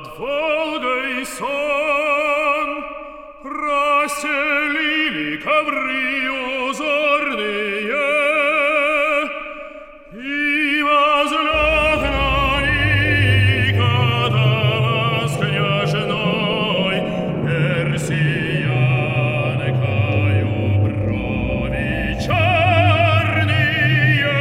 Над Волгой сон расстелили ковры узорные, и возлег на них Атаман с княжной персиянкою брови черные.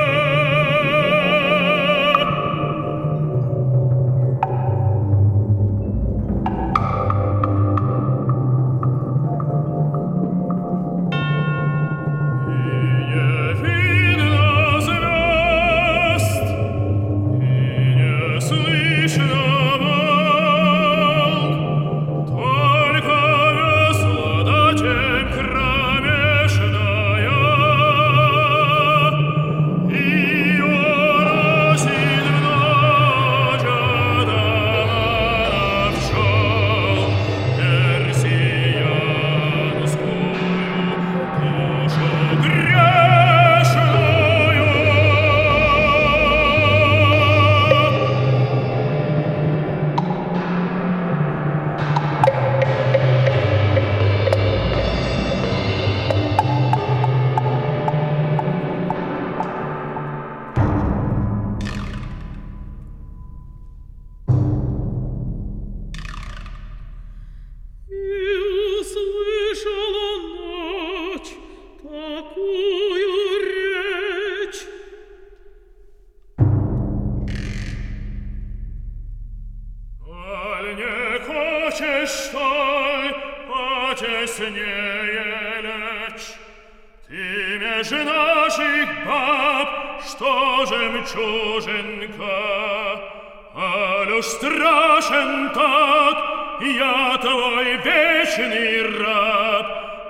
Что потеснее лечь, ты меж наших баб, что жемчужинка, аль уж страшен так, я твой вечный раб,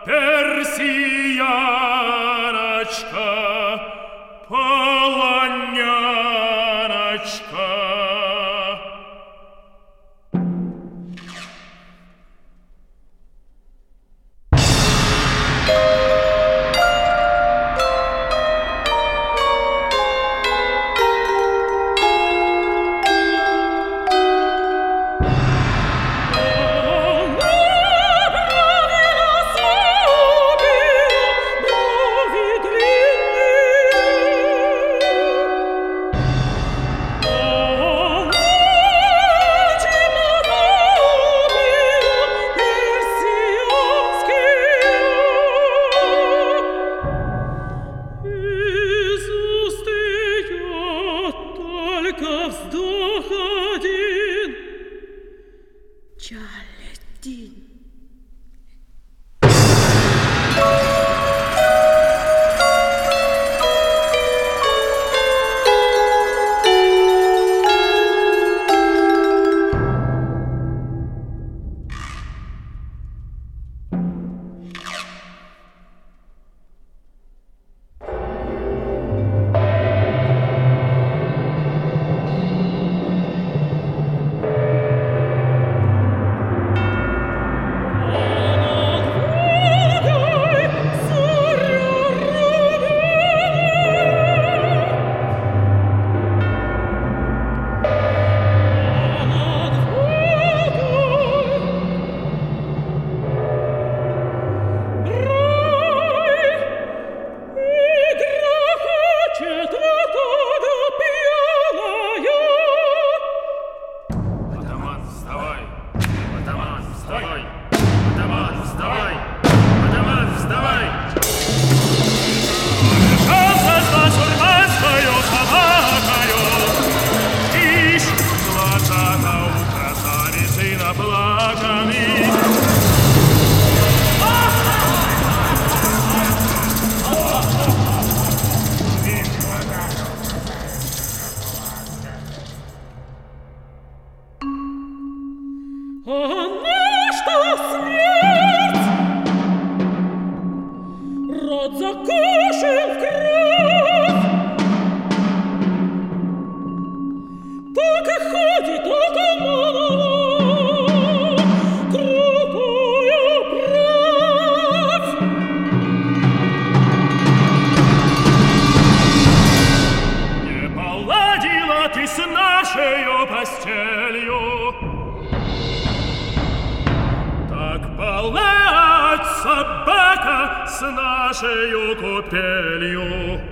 персияночка, полоняночка. Вздох один, Джалалиддин. Рот закушен в кровь, так и ходит атаман, крутую бровь. Не поладила ты с нашей постелью, Так балет собака с нашей купелью.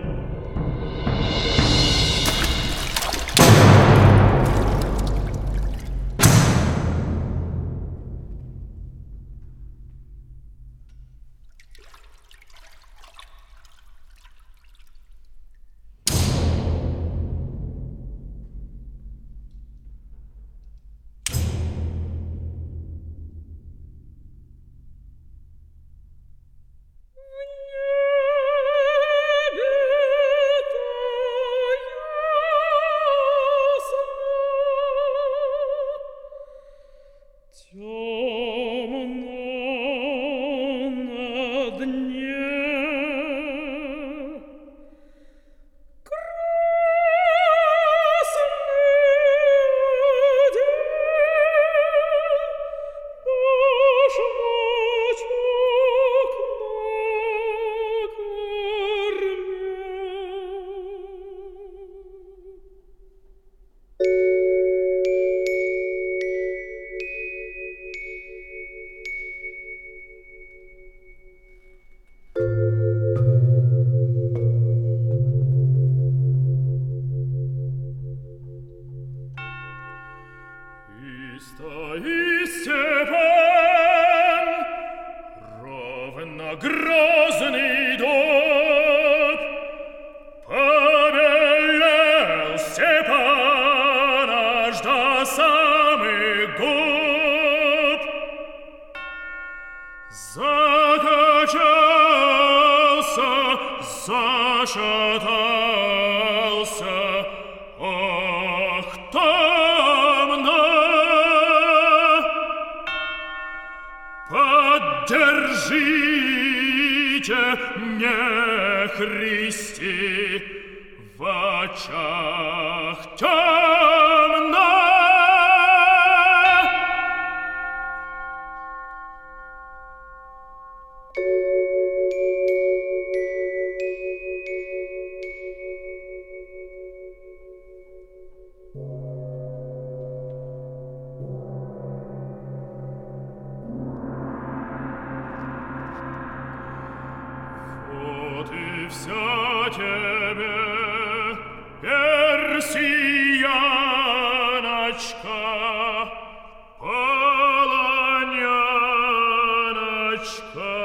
И Степан, ровно грозный дуб, побелел Степан аж до самых губ. Закачался, зашатался, ах, темно! Поддержите, не Христи, в очах темно. Вот и вся тебе, персияночка, полоняночка.